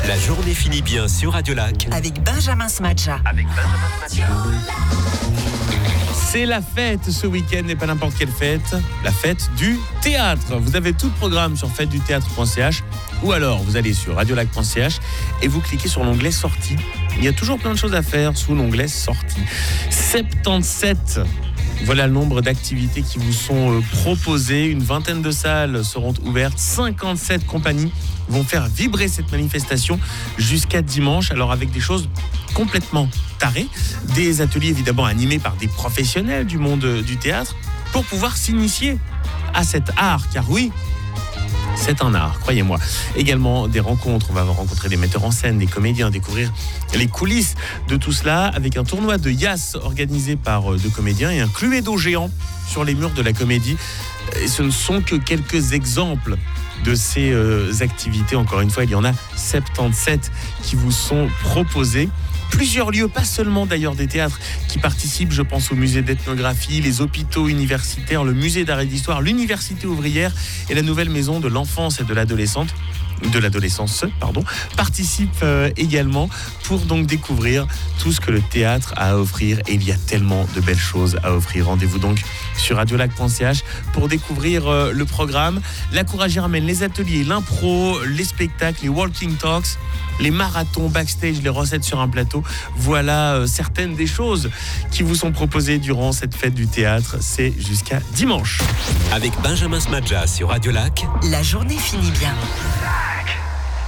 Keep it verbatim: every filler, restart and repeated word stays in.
La journée finit bien sur Radio Lac. Avec Benjamin Smadja. Avec Benjamin Smadja. C'est la fête ce week-end, et pas n'importe quelle fête, la fête du théâtre. Vous avez tout le programme sur fête du théâtre point c h ou alors vous allez sur radio lac point c h et vous cliquez sur l'onglet sortie. Il y a toujours plein de choses à faire sous l'onglet sortie. soixante-dix-sept, voilà le nombre d'activités qui vous sont proposées. Une vingtaine de salles seront ouvertes. cinquante-sept compagnies vont faire vibrer cette manifestation jusqu'à dimanche. Alors avec des choses complètement tarées, des ateliers évidemment animés par des professionnels du monde du théâtre pour pouvoir s'initier à cet art, car oui, c'est un art, croyez-moi. Également des rencontres, on va rencontrer des metteurs en scène, des comédiens, découvrir les coulisses de tout cela avec un tournoi de Yass organisé par deux comédiens et un Cluedo géant sur les murs de la comédie. Et ce ne sont que quelques exemples de ces euh, activités. Encore une fois, il y en a soixante-dix-sept qui vous sont proposés. Plusieurs lieux, pas seulement d'ailleurs des théâtres qui participent, je pense au musée d'ethnographie, les hôpitaux universitaires, le musée d'art et d'histoire, l'université ouvrière et la nouvelle maison de l'enfance et de l'adolescente, de l'adolescence, pardon, participent euh, également pour donc découvrir tout ce que le théâtre a à offrir. Et il y a tellement de belles choses à offrir. Rendez-vous donc sur radio lac point c h pour découvrir euh, le programme. La Couragière amène les ateliers, l'impro, les spectacles, les walking talks, les marathons backstage, les recettes sur un plateau. Voilà euh, certaines des choses qui vous sont proposées durant cette fête du théâtre. C'est jusqu'à dimanche. Avec Benjamin Smadja sur Radio Lac. La journée finit bien.